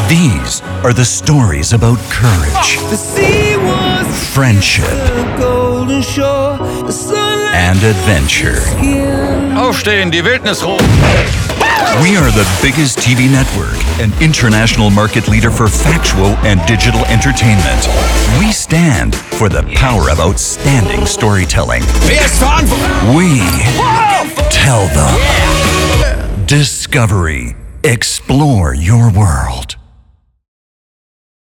These are the stories about courage, friendship, and adventure. Aufstehen, die Wildnis ruft! We are the biggest TV network, an international market leader for factual and digital entertainment. We stand for the power of outstanding storytelling. We tell them. Discovery. Explore your world.